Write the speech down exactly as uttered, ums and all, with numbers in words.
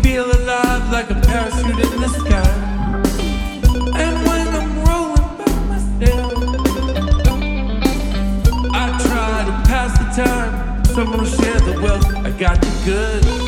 feel alive like a parachute in the sky. And when I'm rolling by myself, I try to pass the time. Someone will share the wealth. I got the good.